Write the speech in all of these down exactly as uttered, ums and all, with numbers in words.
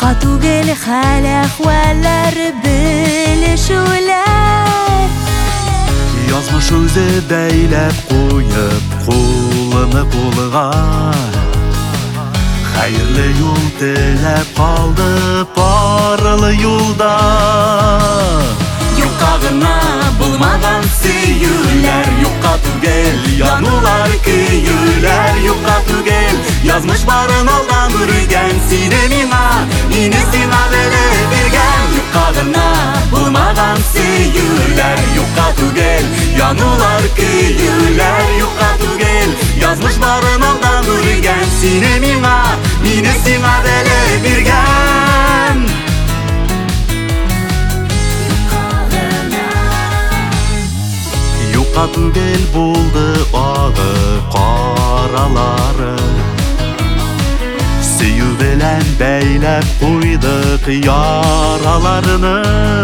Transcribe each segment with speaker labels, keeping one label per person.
Speaker 1: Юкка түгел хәл әхвәлләр белешүләр.
Speaker 2: Язмыш үзе бәйләп куеп кулыны кулыга, хәерле юл теләп калды парлы юлда.
Speaker 3: Юкка гына булмаган сөюләр, юкка түгел янулар көюләр. Юкка түгел язмыш барын алдан күргән, сине миңа, мине сиңа белеп биргән. Юкка гына булмаган сөюләр, юкка түгел янулар көюләр. Юкка түгел язмыш барын алдан күргән, сине миңа, мине сиңа белеп биргән.
Speaker 2: Юкка түгел булды ағы каралары, сөю белән бәйләп куйдык яраларыны.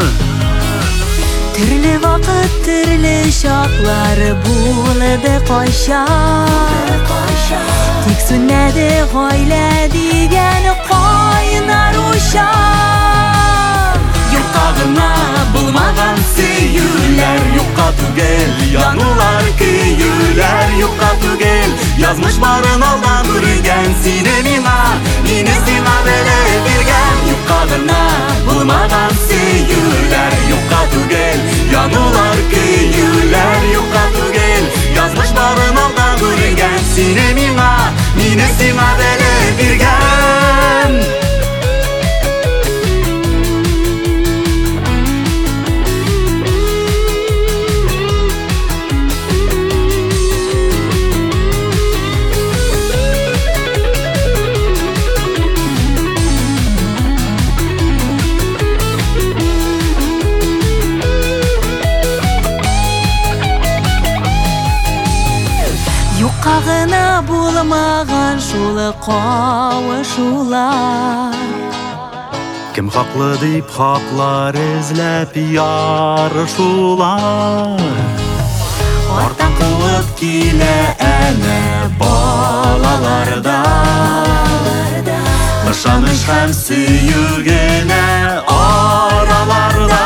Speaker 1: Төрле вакыт, төрле чаклар булды кайчан. Тик сүнмәде гаилә дигән кайнар учан.
Speaker 3: Юкка гына булмаган сөюләр, юкка түгел янулар көюләр. Юкка түгел язмыш барын алдан күргән, сине миңа, мине сиңа белеп биргән. Юкка гына булмаган сөюләр, юкка түгел янулар көюләр. Юкка түгел язмыш барын алдан күргән, сине миңа, мине сиңа белеп биргән.
Speaker 1: Юкка гына булмаган шул кавышулар.
Speaker 2: Кем хаклы дип хаклар эзләп ярышулар.
Speaker 3: Артан куып килә әнә балаларда, ышаныш һәм сөю генә араларда.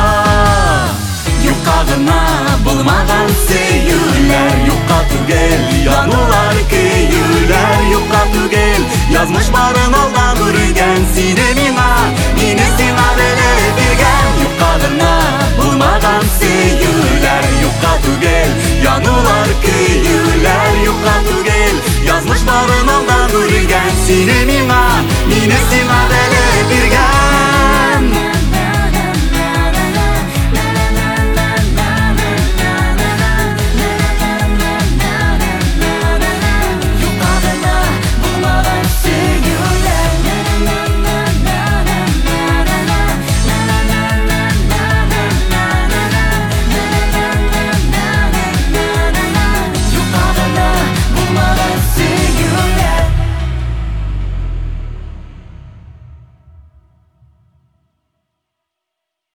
Speaker 3: Юкка гына булмаган сөюләр, юкка түгел янулар көюләр. Юкка түгел язмыш барын алдан күргән, сине миңа, мине сиңа белеп биргән. Юкка гына булмаган сөюләр, юкка түгел янулар көюләр. Юкка түгел язмыш барын алдан күргән, сине миңа, мине сиңа белеп